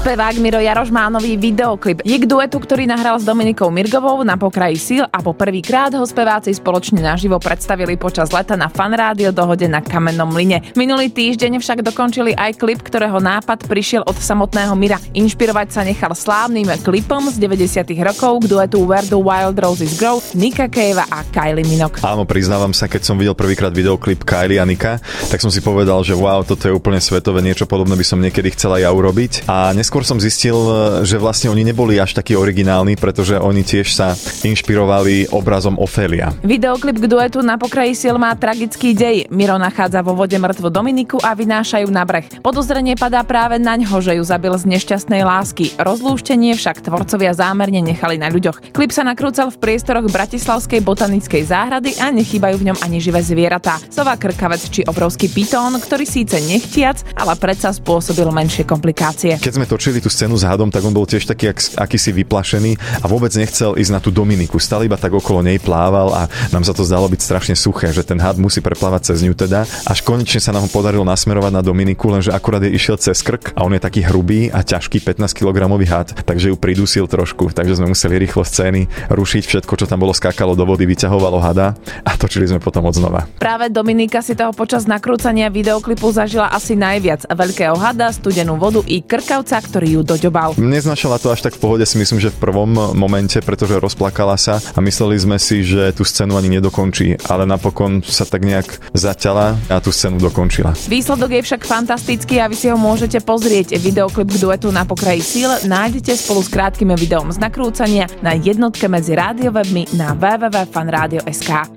Spevák Miro Jaroš má nový videoklip. Je k duetu, ktorý nahral s Dominikou Mirgovou Na pokraji síl a po prvýkrát ho speváci spoločne naživo predstavili počas leta na Fan Rádio Dohode na Kamennom mlyne. Minulý týždeň však dokončili aj klip, ktorého nápad prišiel od samotného Mira. Inšpirovať sa nechal slávnym klipom z 90. rokov k duetu Where the Wild Roses Grow Nika Cavea a Kylie Minogue. Áno, priznávam sa, keď som videl prvýkrát videoklip Kylie a Nika, tak som si povedal, že wow, toto je úplne svetové, niečo podobné by som niekedy chcela ja urobiť. A neskôr som zistil, že vlastne oni neboli až takí originálni, pretože oni tiež sa inšpirovali obrazom Ofélia. Videoklip k duetu Na pokraji síl má tragický dej. Miro nachádza vo vode mŕtvu Dominiku a vynášajú na breh. Podozrenie padá práve naňho, že ju zabil z nešťastnej lásky. Rozlúštenie však tvorcovia zámerne nechali na ľuďoch. Klip sa nakrúcal v priestoroch Bratislavskej botanickej záhrady a nechýbajú v ňom ani živé zvieratá. Sova, krkavec či obrovský pitón, ktorý síce nechtiac, ale predsa spôsobil menšie komplikácie. Keď sme točili tú scénu s hadom, tak on bol tiež taký akýsi vyplašený a vôbec nechcel ísť na tú Dominiku. Stále iba tak okolo nej plával a nám sa to zdalo byť strašne suché, že ten had musí preplávať cez ňu teda. Až konečne sa nám ho podarilo nasmerovať na Dominiku, lenže akurát jej išiel cez krk a on je taký hrubý a ťažký 15 kg had, takže ju pridusil trošku, takže sme museli rýchlo scény rušiť, všetko, čo tam bolo, skákalo do vody, vyťahovalo hada a točili sme potom odznova. Práve Dominika si toho počas nakrúcania videoklipu zažila asi najviac. Veľkého hada, studenú vodu i krkavca, ktorý ju doďobal. Neznašala to až tak v pohode, si myslím, že v prvom momente, pretože rozplakala sa a mysleli sme si, že tú scénu ani nedokončí, ale napokon sa tak nejak zaťala a tú scénu dokončila. Výsledok je však fantastický a vy si ho môžete pozrieť. Videoklip k duetu Na pokraji síl nájdete spolu s krátkym videom z nakrúcania na jednotke medzi rádiowebmi na www.fanradio.sk.